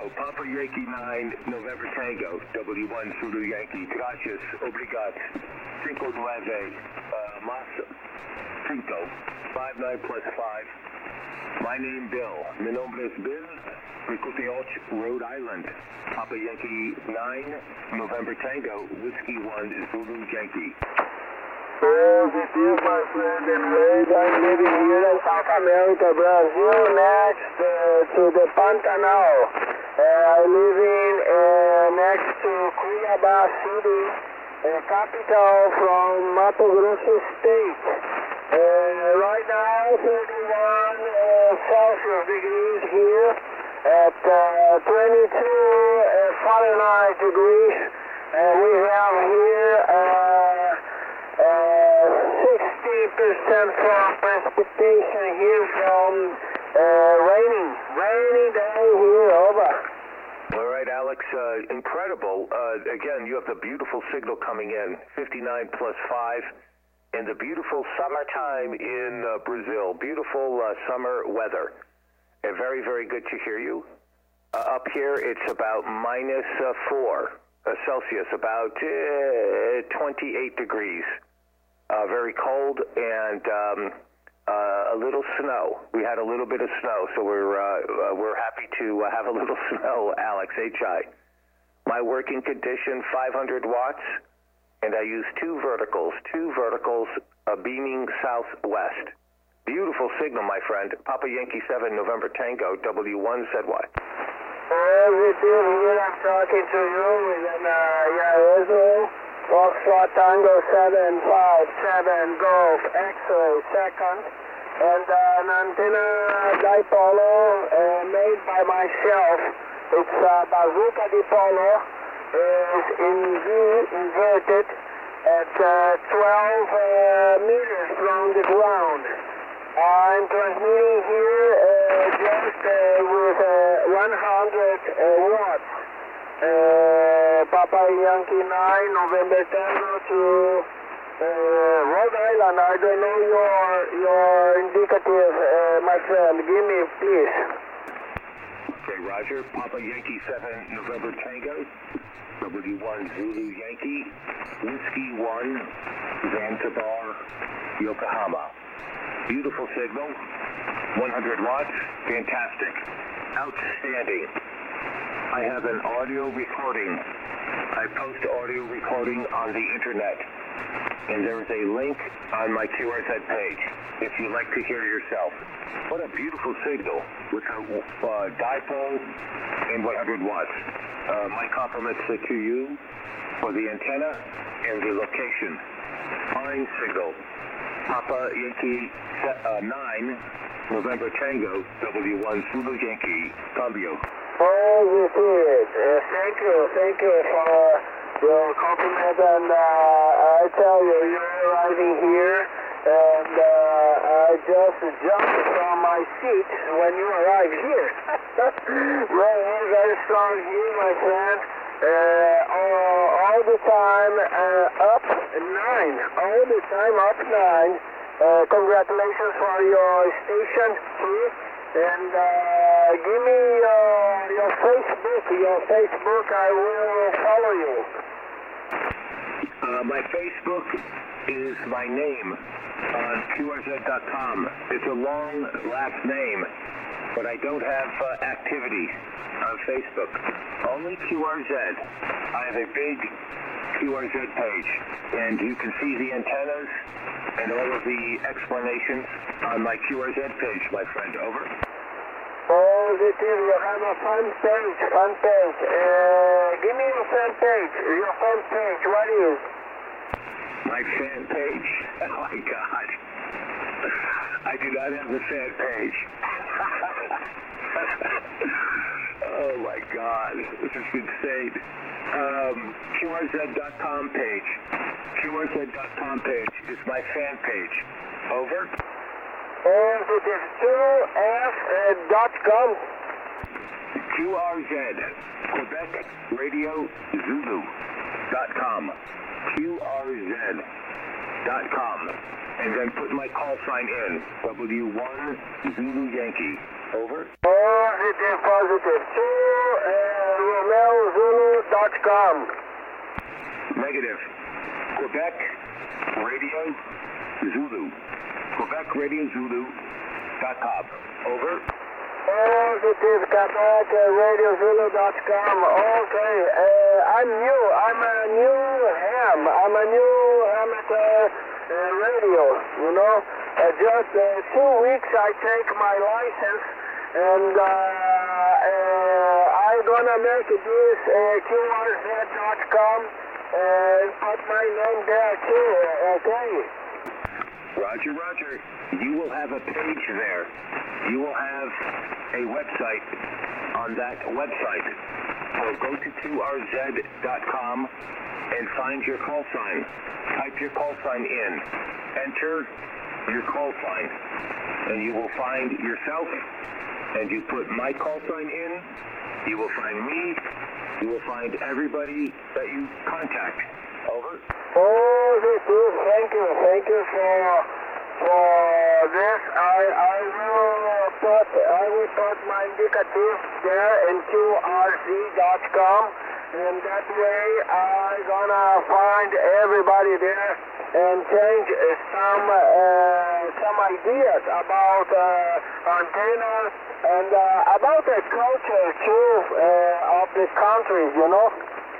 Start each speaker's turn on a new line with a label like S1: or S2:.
S1: Papa Yankee 9, November Tango, W1 Zulu Yankee. Gracias, obrigado. 5-9, mas 5, 5-9 plus 5. My name Bill. Mi nombre es Bill. Ricoteoch, Rhode Island. Papa Yankee 9, November Tango, Whiskey 1 Zulu Yankee.
S2: It is my friend and Red. I'm living here in South America, Brazil, next to the Pantanal. I'm living next to Cuiabá City, capital from Mato Grosso State. Right now, 31 Celsius degrees here at 22 Fahrenheit degrees. We have here 60% for precipitation here from rainy day here, over.
S1: All right, Alex, incredible. Again, you have the beautiful signal coming in, 59 plus 5, and the beautiful summertime in Brazil. Beautiful summer weather. Very, very good to hear you. Up here, it's about minus 4 Celsius, about 28 degrees. Very cold and a little snow. We had a little bit of snow, so we're happy to have a little snow, Alex, HI. My working condition, 500 watts, and I use two verticals, beaming southwest. Beautiful signal, my friend. Papa Yankee 7, November Tango, W1, said what?
S2: Everything here I'm talking to you within Yaezo. Foxtrot Tango 757 Golf X-ray second, and an antenna dipolo made by myself. It's Bazooka dipolo, is inverted at 12 meters from the ground. I'm transmitting here just with 100 watts. Papa Yankee 9, November Tango to Rhode Island. I don't know your indicative, my friend. Give me, please.
S1: Okay, Roger. Papa Yankee 7, November Tango, W1 Zulu Yankee, Whiskey 1, Zanzibar, Yokohama. Beautiful signal, 100 watts, fantastic, outstanding. I have an audio recording. I post audio recording on the internet, and there is a link on my QRZ page if you'd like to hear yourself. What a beautiful signal with a dipole and 100 watts. My compliments to you for the antenna and the location. Fine signal. Papa Yankee 9, November Tango, W1 Zulu Yankee, Cambio.
S2: Positive. Thank you for your compliment, and I tell you, you're arriving here, and I just jumped from my seat when you arrived here. Well, very strong view, my friend. All the time up 9. All the time up 9. Congratulations for your station here. And give me your Facebook. I will follow you.
S1: My Facebook is my name on QRZ.com. It's a long last name, but I don't have activity on Facebook. Only QRZ. I have a big QRZ page, and you can see the antennas and all of the explanations on my QRZ page, my friend. Over.
S2: Positive, you have a front page. Give me your front page. What is?
S1: My fan page? Oh my God. I do not have a fan page. Oh my God. This is insane. QRZ.com page. QRZ.com page is my fan page. Over.
S2: Positive 2F.com.
S1: QRZ, Quebec Radio Zulu.com. QRZ.com. And then put my call sign in. W1 Zulu Yankee. Over.
S2: Positive 2 QRZ.com.
S1: Negative. Quebec Radio Zulu. QuebecRadioZulu.com. Over.
S2: Positive, QuebecRadioZulu.com. Okay, I'm new. I'm a new ham. I'm a new amateur radio, you know. Just 2 weeks I take my license, and I'm gonna make this QRZ.com and put my name there too, okay?
S1: Roger, Roger. You will have a page there. You will have a website on that website. So go to QRZ.com and find your call sign. Type your call sign in. Enter your call sign. And you will find yourself. And you put my call sign in. You will find me. You will find everybody that you contact. Over.
S2: Positive. Thank you. Thank you for this. I will put my indicative there in QRZ.com, and that way I'm gonna find everybody there and change some ideas about antennas and about the culture too of the country, you know.